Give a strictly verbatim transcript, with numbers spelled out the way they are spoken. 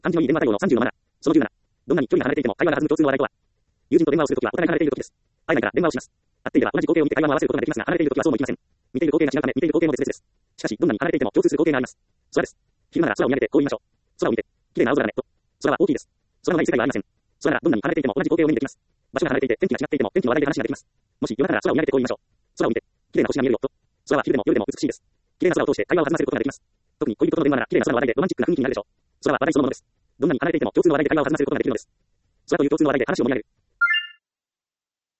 漢字のいい電話対応のさんじゅうのマナー。そのじゅうなな。どんなに距離が離れていても会話が弾む共通の話題とは。友人と電話をするときはお互い離れているときです。会えないから電話をします。会っていれば同じ光景を見て会話を合わせることができますが、離れているときはそうもいきません。見ている光景が違うため、見ている光景も別々です。しかし、どんなに離れていても共通する光景があります。空です。昼なら空を見上げてこう言いましょう。空を見て。綺麗な青空だね。と。空は大きいです。空のない世界はありません。空ならどんなに離れていても同じ光景を目にできます。場所が離れていて天気が違っていても天気の話題で話ができます。もし夜中なら空を見上げてこう言いましょう。空を見て。綺麗な星が見えるよ。と。空は昼でも夜でも美しいです。綺麗な空を通して会話を弾ませることができます。特に恋人との電話なら綺麗な空の話題でロマンチックな雰囲気になるでしょう。空は話題そのものです。どんなに離れていても共通の話題で会話を弾ませることができるのです。空という共通の話題で話を盛り上げる。